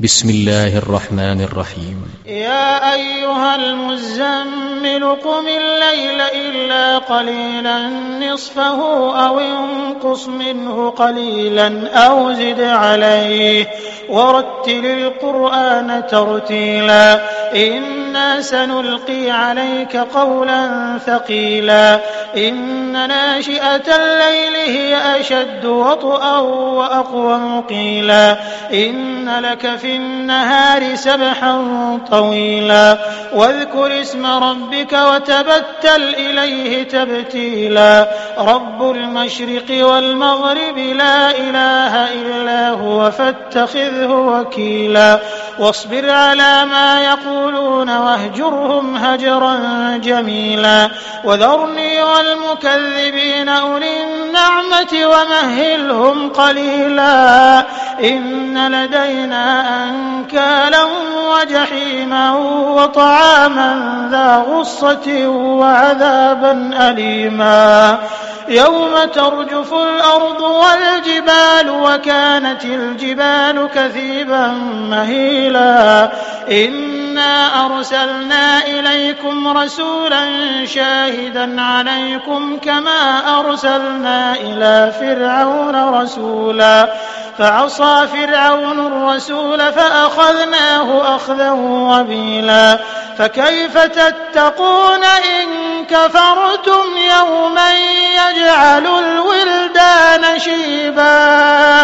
بسم الله الرحمن الرحيم. يا أيها المزمل قم الليل إلا قليلا نصفه أو انقص منه قليلا أو زد عليه ورتل القرآن ترتيلا إنا سنلقي عليك قولا ثقيلا إن ناشئة الليل هي أشد وطئا وأقوم قيلا إن لك في النهار سبحا طويلا واذكر اسم ربك وتبتل إليه تبتيلا رب المشرق والمغرب لا إله إلا هو فاتخذه وكيلا واصبر على ما يقولون واهجرهم هجرا جميلا وذرني والمكذبين أولي النعمة ومهلهم قليلا إن لدينا أنكالا وجحيما وطعاما ذا غصة وعذابا أليما يوم ترجف الأرض والجبال وكانت الجبال كثيبا مهيلا إنا أرسلنا إليكم رسولا شاهدا عليكم كما أرسلنا إلى فرعون رسولا فعصى فرعون الرسول فأخذناه أخذا وبيلا فكيف تتقون إن كفرتم يوما يجعل الولدان شيبا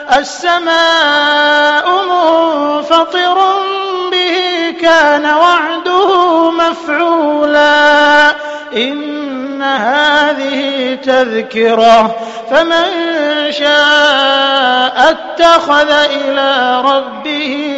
السماء منفطر به كان وعده مفعولا إن هذه تذكرة فمن شاء اتخذ إلى ربه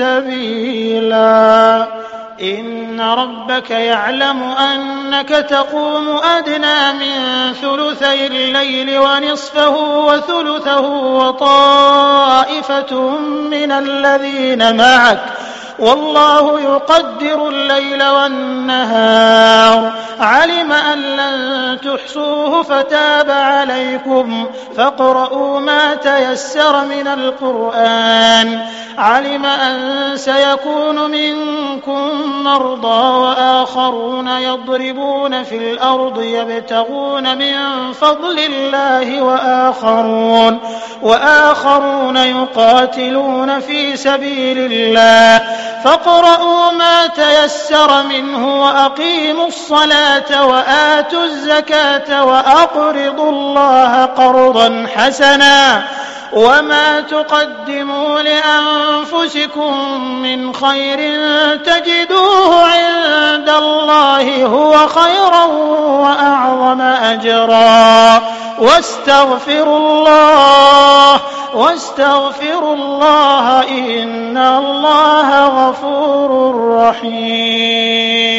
سبيلا إن ربك يعلم أنك تقوم أدنى من ثلثي الليل ونصفه وثلثه وطائفة من الذين معك والله يقدر الليل والنهار علم أن لن تحصوه فتاب عليكم فاقرؤوا ما تيسر من القرآن علم أن سيكون منكم مرضى وآخرون يضربون في الأرض يبتغون من فضل الله وآخرون يقاتلون في سبيل الله فاقرؤوا ما تيسر منه وأقيموا الصلاة وآتوا الزكاة وأقرضوا الله قرضا حسنا وما تقدموا لأنفسكم من خير تجدوه عند الله هو خيرا وأعظم أجرا واستغفروا الله إن الله غفور رحيم.